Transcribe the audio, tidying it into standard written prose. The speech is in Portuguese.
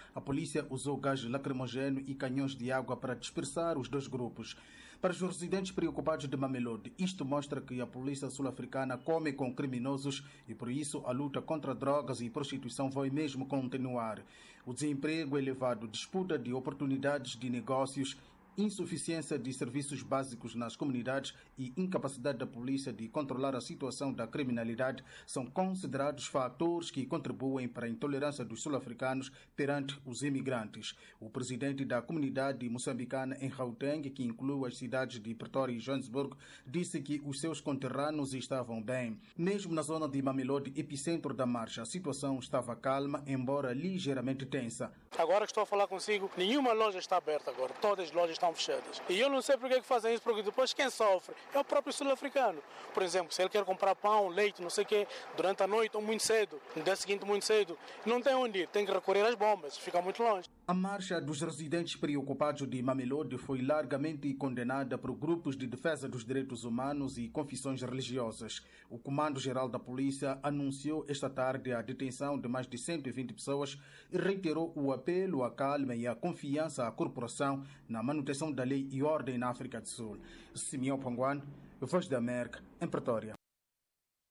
A polícia usou gás lacrimogéneo e canhões de água para dispersar os dois grupos. Para os residentes preocupados de Mamelodi, isto mostra que a polícia sul-africana come com criminosos e, por isso, a luta contra drogas e prostituição vai mesmo continuar. O desemprego elevado, disputa de oportunidades de negócios, insuficiência de serviços básicos nas comunidades e incapacidade da polícia de controlar a situação da criminalidade são considerados fatores que contribuem para a intolerância dos sul-africanos perante os imigrantes. O presidente da comunidade moçambicana em Gauteng, que inclui as cidades de Pretória e Joanesburgo, disse que os seus conterrâneos estavam bem. Mesmo na zona de Mamelodi, epicentro da marcha, a situação estava calma, embora ligeiramente tensa. Agora que estou a falar consigo, nenhuma loja está aberta agora, todas as lojas estão fechadas. E eu não sei porque que fazem isso, porque depois quem sofre é o próprio sul-africano. Por exemplo, se ele quer comprar pão, leite, não sei o quê, durante a noite ou muito cedo, no dia seguinte muito cedo, não tem onde ir, tem que recorrer às bombas, fica muito longe. A marcha dos residentes preocupados de Mamelodi foi largamente condenada por grupos de defesa dos direitos humanos e confissões religiosas. O Comando-Geral da Polícia anunciou esta tarde a detenção de mais de 120 pessoas e reiterou o apelo à calma e à confiança à corporação na manutenção da lei e ordem na África do Sul. Simeão Panguan, Voz da América, em Pretória.